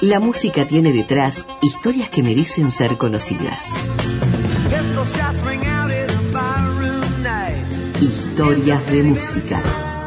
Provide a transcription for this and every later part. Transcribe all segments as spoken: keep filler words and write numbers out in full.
La música tiene detrás historias que merecen ser conocidas. Historias de música.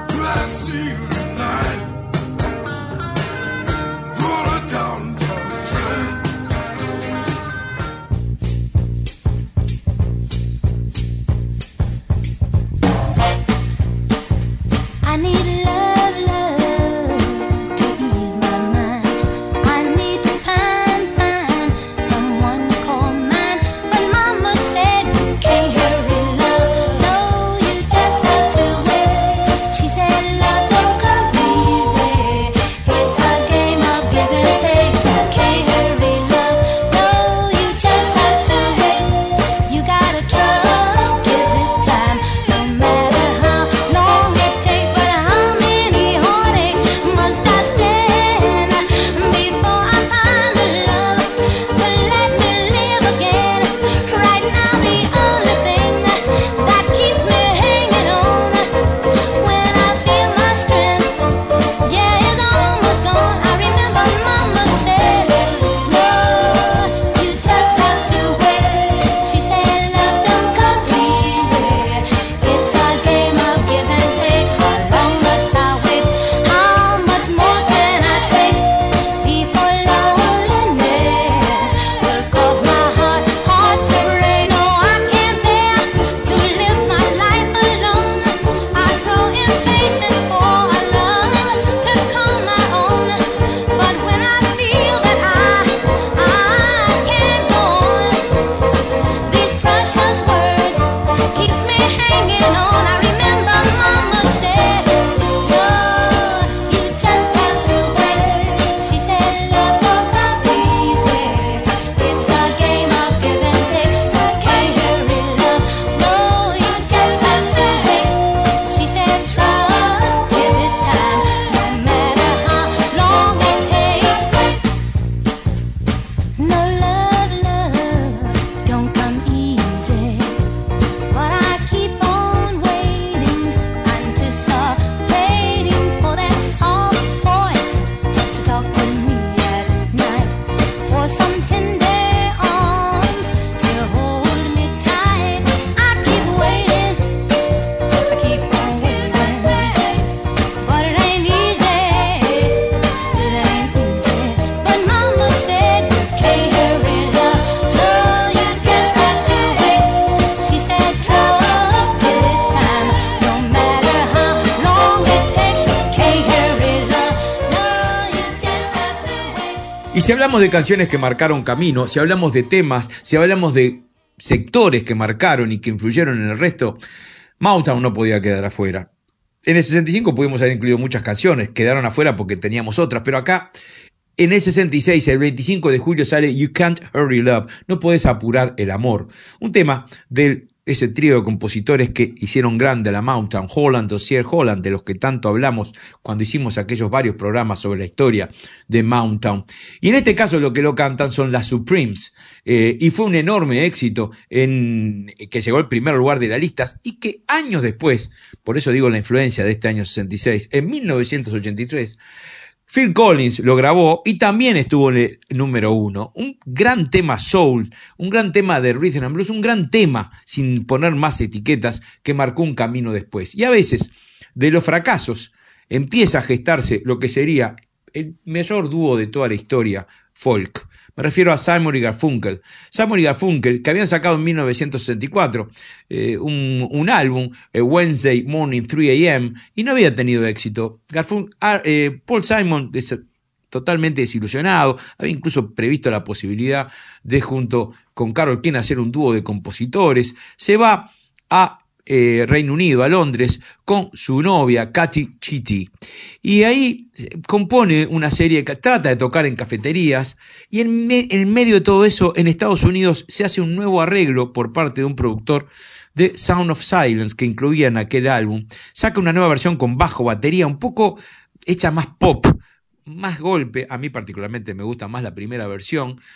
Y si hablamos de canciones que marcaron camino, si hablamos de temas, si hablamos de sectores que marcaron y que influyeron en el resto, Motown no podía quedar afuera. En el sesenta y cinco pudimos haber incluido muchas canciones, quedaron afuera porque teníamos otras, pero acá, en el sesenta y seis, el veinticinco de julio sale You Can't Hurry Love, no puedes apurar el amor, un tema del ese trío de compositores que hicieron grande a la Motown, Holland, Dozier Holland, de los que tanto hablamos cuando hicimos aquellos varios programas sobre la historia de Motown. Y en este caso lo que lo cantan son las Supremes, eh, y fue un enorme éxito en, que llegó al primer lugar de las listas y que años después, por eso digo la influencia de este año sesenta y seis, en mil novecientos ochenta y tres, Phil Collins lo grabó y también estuvo en el número uno. Un gran tema soul, un gran tema de rhythm and blues, un gran tema, sin poner más etiquetas, que marcó un camino después. Y a veces, de los fracasos, empieza a gestarse lo que sería el mayor dúo de toda la historia folk. Me refiero a Simon y Garfunkel. Simon y Garfunkel, que habían sacado en mil novecientos sesenta y cuatro eh, un, un álbum, eh, Wednesday Morning three a m, y no había tenido éxito. Garfun- ah, eh, Paul Simon, des- totalmente desilusionado, había incluso previsto la posibilidad de, junto con Carole King, hacer un dúo de compositores. Se va a Eh, Reino Unido, a Londres, con su novia Katy Chitty, y ahí compone una serie que trata de tocar en cafeterías, y en, me, en medio de todo eso, en Estados Unidos se hace un nuevo arreglo por parte de un productor de Sound of Silence que incluía en aquel álbum. Saca una nueva versión con bajo, batería, un poco hecha más pop, más golpe. A mí particularmente me gusta más la primera versión,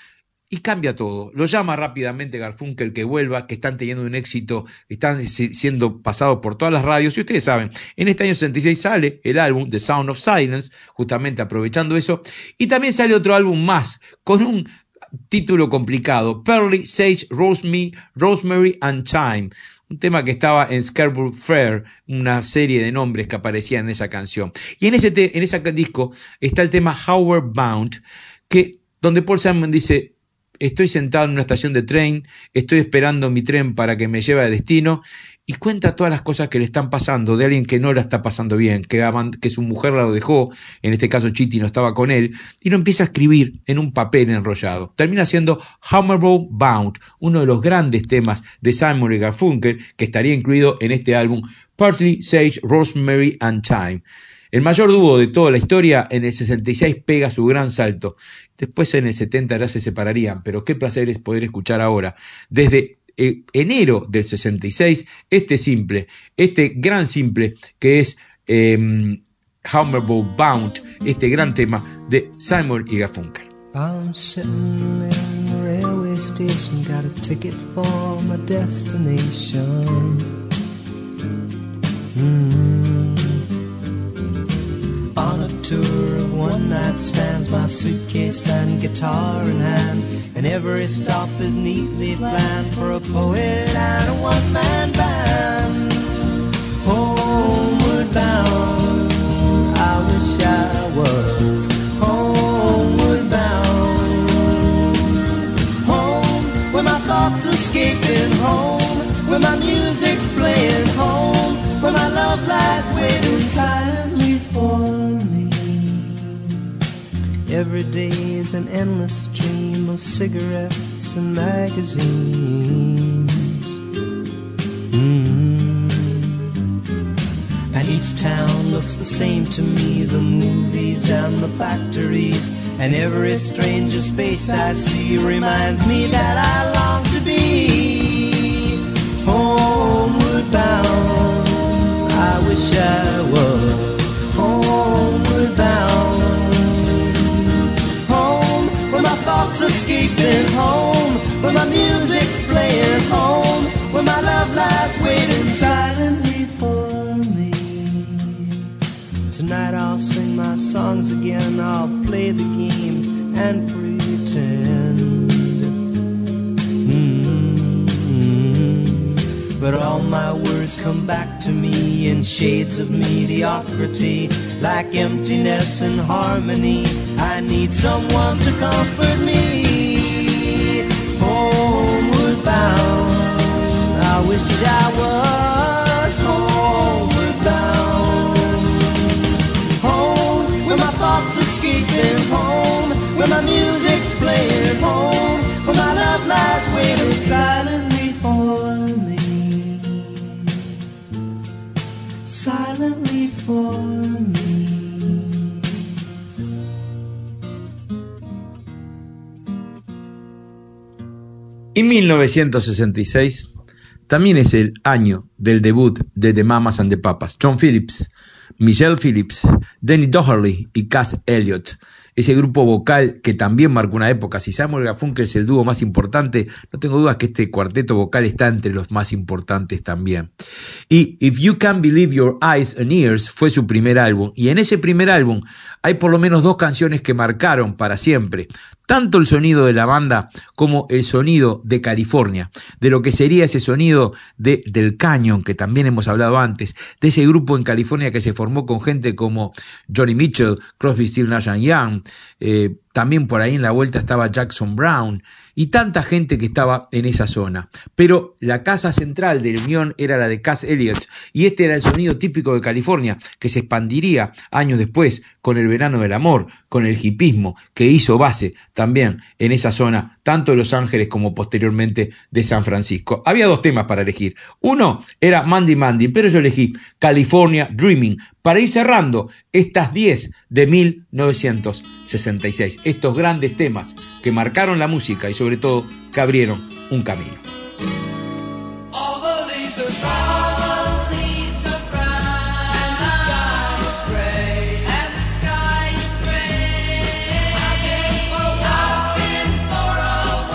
y cambia todo. Lo llama rápidamente Garfunkel que vuelva, que están teniendo un éxito, están siendo pasados por todas las radios. Y ustedes saben, en este año sesenta y seis sale el álbum The Sound of Silence, justamente aprovechando eso. Y también sale otro álbum más, con un título complicado, Pearly, Sage, Rosemary, Rosemary and Thyme. Un tema que estaba en Scarborough Fair, una serie de nombres que aparecían en esa canción. Y en ese, te, en ese disco está el tema Howard Bound, que, donde Paul Simon dice: estoy sentado en una estación de tren, estoy esperando mi tren para que me lleve a destino, y cuenta todas las cosas que le están pasando de alguien que no la está pasando bien, que, que su mujer la dejó, en este caso Chitty no estaba con él, y lo empieza a escribir en un papel enrollado. Termina siendo Homeward Bound, uno de los grandes temas de Simon y Garfunkel, que estaría incluido en este álbum Parsley, Sage, Rosemary and Thyme. El mayor dúo de toda la historia, en el sesenta y seis pega su gran salto. Después en el setenta ya se separarían, pero qué placer es poder escuchar ahora, desde eh, enero del sesenta y seis, este simple, este gran simple que es eh, Homeward Bound, este gran tema de Simon y Garfunkel. I'm sitting in the railway station, got a ticket for my destination. Mm-hmm. On a tour of one night stands, my suitcase and guitar in hand, and every stop is neatly planned for a poet and a one-man band. Homeward bound, I wish I was homeward bound. Home, where my thoughts escaping, home, where my music's playing, home, where my love lies waiting silently for me. Every day's an endless stream of cigarettes and magazines. Mm-hmm. And each town looks the same to me, the movies and the factories, and every stranger's face I see reminds me that I long to be homeward bound. I wish I was homeward bound. Home, where my thoughts escaping, home, where my music's playing, home, where my love lies waiting silently for me. Tonight I'll sing my songs again, I'll play the game and pretend. Mm-hmm. But all my words come back to me in shades of mediocrity, like emptiness and harmony. I need someone to comfort me. Homeward bound, I wish I was homeward bound. Home, where my thoughts escaping, home, where my music's playing, home, where my love lies waiting silently for me. Silently for me. Y mil novecientos sesenta y seis también es el año del debut de The Mamas and the Papas. John Phillips, Michelle Phillips, Denny Doherty y Cass Elliot. Ese grupo vocal que también marcó una época. Si Simon y Garfunkel es el dúo más importante, no tengo dudas que este cuarteto vocal está entre los más importantes también. Y If You Can Believe Your Eyes and Ears fue su primer álbum, y en ese primer álbum hay por lo menos dos canciones que marcaron para siempre tanto el sonido de la banda como el sonido de California, de lo que sería ese sonido de, del Canyon, que también hemos hablado antes, de ese grupo en California que se formó con gente como Johnny Mitchell, Crosby, Stills, Nash and Young, eh, también por ahí en la vuelta estaba Jackson Browne y tanta gente que estaba en esa zona. Pero la casa central de unión era la de Cass Elliot, y este era el sonido típico de California, que se expandiría años después con el verano del amor, con el hipismo, que hizo base también en esa zona, tanto de Los Ángeles como posteriormente de San Francisco. Había dos temas para elegir. Uno era Mandy Mandy, pero yo elegí California Dreaming, para ir cerrando estas diez de mil novecientos sesenta y seis, estos grandes temas que marcaron la música y sobre todo que abrieron un camino. Walking for a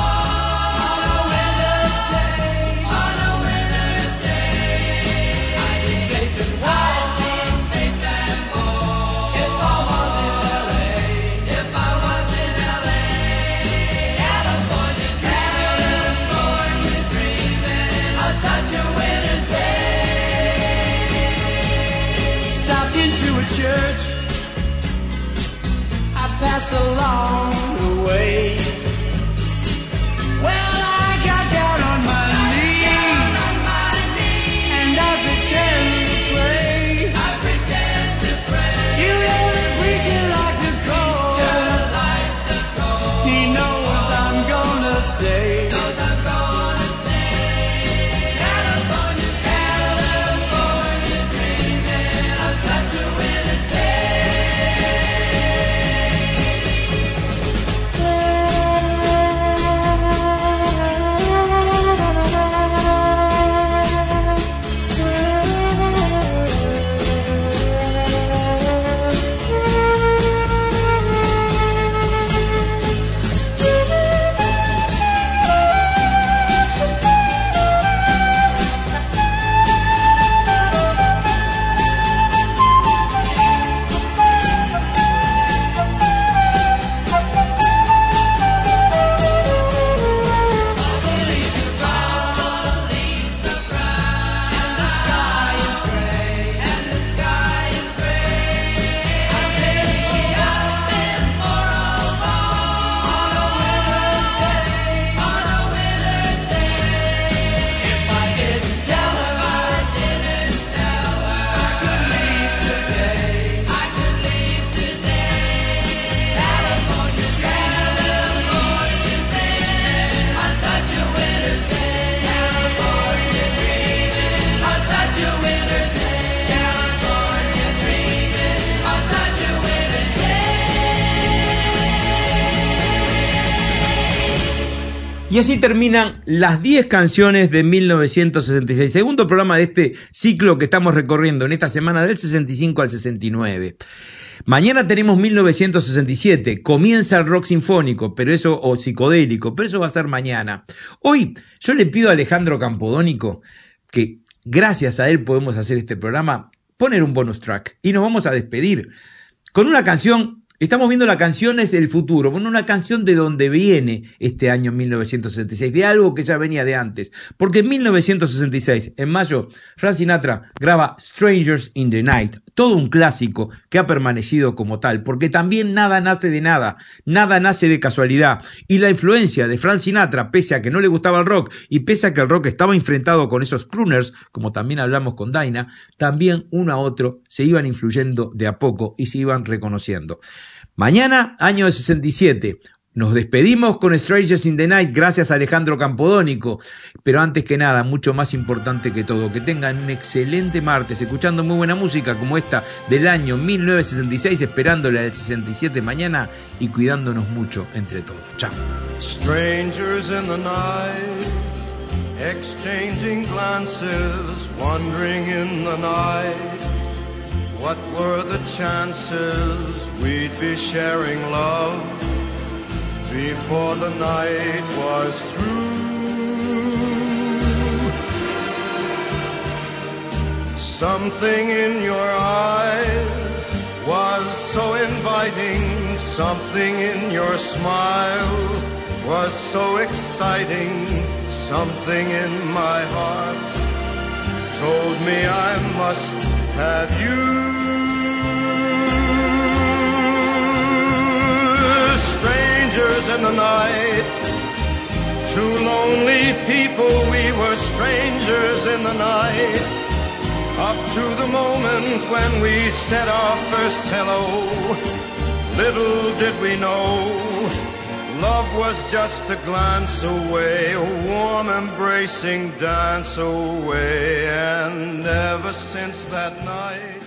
passed along the way. Well, I got down on my knees, and I pretend to pray. I pretend to pray. You know the preacher like the cold. Like the cold. He knows I'm gonna stay. Knows I'm gonna stay. California, California, dreaming of such a winter's day. Y así terminan las diez canciones de mil novecientos sesenta y seis, segundo programa de este ciclo que estamos recorriendo en esta semana del sesenta y cinco al sesenta y nueve. Mañana tenemos mil novecientos sesenta y siete, comienza el rock sinfónico, pero eso, o psicodélico, pero eso va a ser mañana. Hoy yo le pido a Alejandro Campodónico, que gracias a él podemos hacer este programa, poner un bonus track y nos vamos a despedir con una canción. Estamos viendo la canción es el futuro, bueno, una canción de donde viene este año mil novecientos sesenta y seis, de algo que ya venía de antes, porque en mil novecientos sesenta y seis, en mayo, Frank Sinatra graba Strangers in the Night, todo un clásico que ha permanecido como tal, porque también nada nace de nada, nada nace de casualidad, y la influencia de Frank Sinatra, pese a que no le gustaba el rock, y pese a que el rock estaba enfrentado con esos crooners, como también hablamos con Dinah, también uno a otro se iban influyendo de a poco y se iban reconociendo. Mañana, año de sesenta y siete, nos despedimos con Strangers in the Night, gracias a Alejandro Campodónico, pero antes que nada, mucho más importante que todo, que tengan un excelente martes, escuchando muy buena música como esta del año mil novecientos sesenta y seis, esperando la del sesenta y siete mañana y cuidándonos mucho entre todos. Chao. Strangers in the night, exchanging glances, wandering in the night. What were the chances we'd be sharing love before the night was through? Something in your eyes was so inviting, something in your smile was so exciting, something in my heart told me I must have you. Strangers in the night, two lonely people, we were strangers in the night, up to the moment when we said our first hello. Little did we know, love was just a glance away, a warm embracing dance away. And ever since that night